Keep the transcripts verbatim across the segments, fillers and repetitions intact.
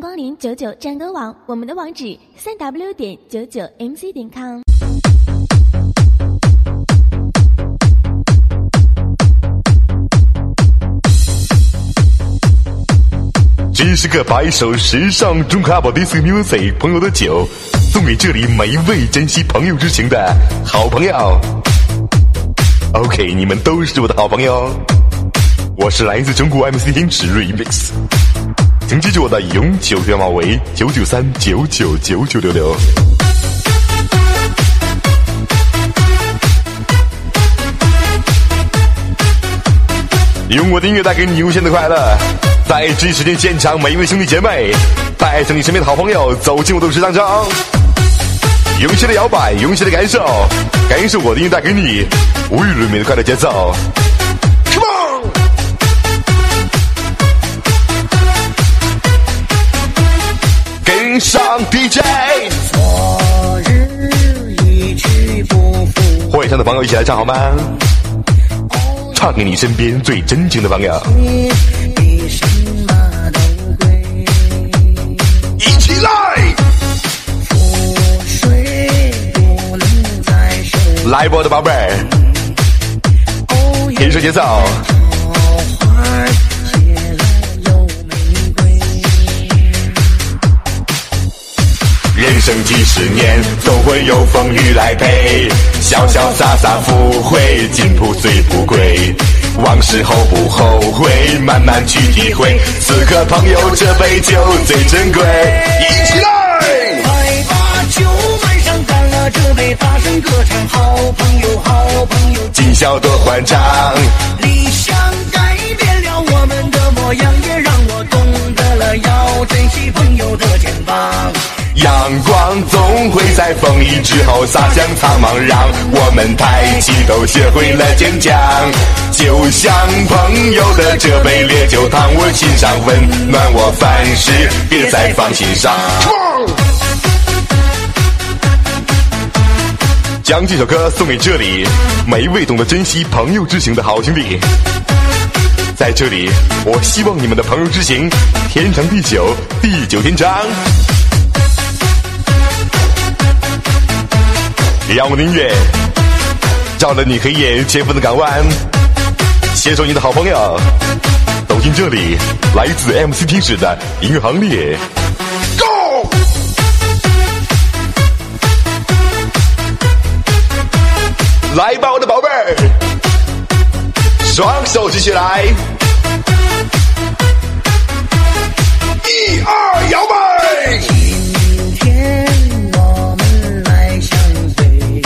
光临九九战歌网，我们的网址三 w 点九九 m c 点 com。 这是个摆首时尚中卡宝 disco music 朋友的酒，送给这里每一位珍惜朋友之情的好朋友。OK， 你们都是我的好朋友。我是来自中国 M C 天使 Remix， 请记住我的永久电话为九九三九九九九六六。用我的音乐带给你无限的快乐，在这一时间现场每一位兄弟姐妹，带着你身边的好朋友走进我的舞池当中，勇气的摇摆，勇气的感受，感受我的音乐带给你无与伦比的快乐节奏。Come on！ 跟上 D J。 昨日一去不复， 会场的朋友一起来唱好吗？唱给你身边最真情的朋友。 比什么都贵。 一起来！ 覆水不能再收。 来吧，我的宝贝儿，跟上节奏。 桃花谢了又玫瑰。 人生几十年，总会有风雨来陪，潇潇洒洒赴会，进步最不贵。往事后不后悔，慢慢去体会，此刻朋友这杯酒最珍贵。一起来！ 快把酒满上，干了这杯，大声歌唱，好朋友，好朋友， 今宵多欢畅。 理想改变了我们的模样，也让我懂得了要珍惜朋友的肩膀。 阳光总会在风雨之后洒向苍茫，让我们抬起头学会了坚强。就像朋友的这杯烈酒，烫我心上，温暖我凡事，别再放心上。将这首歌送给这里每一位懂得珍惜朋友之情的好兄弟。在这里，我希望你们的朋友之情天长地久，地久天长。让我的音乐照了你黑夜前方的港湾，携手你的好朋友走进这里，来自 M C 天使的音乐行列。 Go！ 来吧，我的宝贝儿，双手举起来，一二摇摆。 今天我们来相会，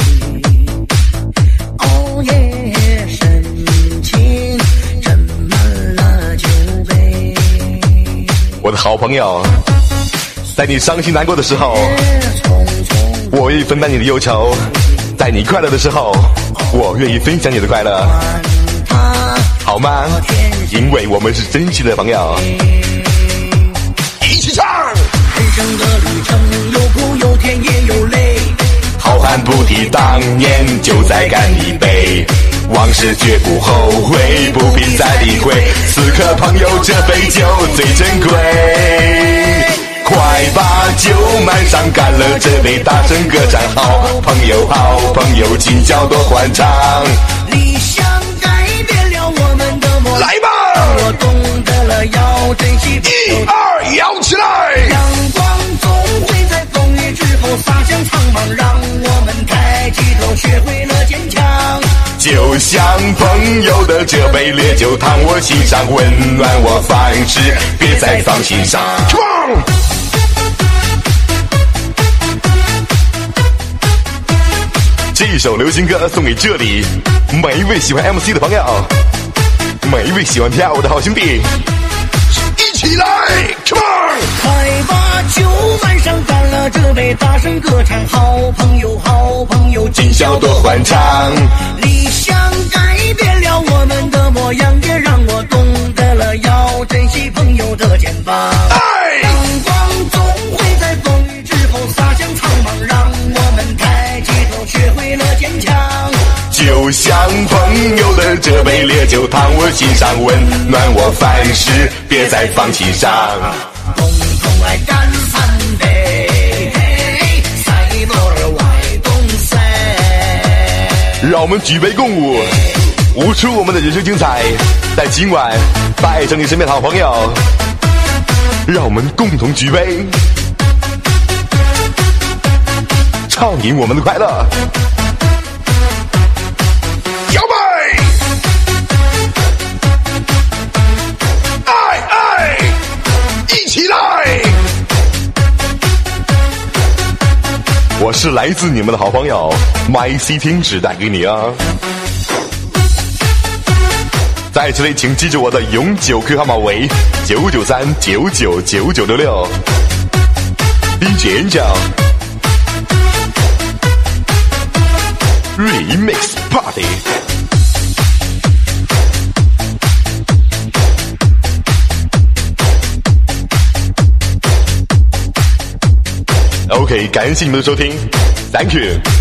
哦耶，深情斟满了酒杯。 我的好朋友，在你伤心难过的时候，我愿意分担你的忧愁；在你快乐的时候，我愿意分享你的快乐，好吗？因为我们是真心的朋友。一起唱！ 人生的旅程有苦有甜也有泪， 好汉不提当年，就再干一杯。往事绝不后悔，不必再理会。此刻朋友这杯酒最珍贵。快把酒满上，干了这杯，大声歌唱，好朋友，好朋友，今宵多欢畅。 理想改变了我们的模样， 来吧！ 我懂得了要珍惜。 一二，摇起来！ 阳光总会在风雨之后洒向苍茫，让我们抬起头，学会了坚强。 就像朋友的这杯烈酒，烫我心上，温暖我凡事，别再放心上。Come on！这首流行歌送给这里每一位喜欢 M C 的朋友，每一位喜欢跳舞的好兄弟，一起来 ！Come on！ 快把酒满上，干了这杯，大声歌唱，好朋友，好朋友， 今宵多欢畅。 理想改变了我们的模样，也让我懂得了要珍惜朋友的肩膀。阳光总会在风雨之后洒向苍茫，让我们抬起头，学会了坚强。 就像朋友的这杯烈酒，烫我心上，温暖我凡事，别再放心上。 共同爱干三杯，塞诺儿外东塞。 让我们举杯共舞，舞出我们的人生精彩。在今晚，带上你身边的好朋友，让我们共同举杯，畅饮我们的快乐。摇摆，爱爱，一起来！我是来自你们的好朋友 My C 听只带给你啊！在这里，请记住我的永久 Q 号码为九九三九九九九六六 D J Angel Remix Party。OK， 感谢你们的收听 ，Thank you。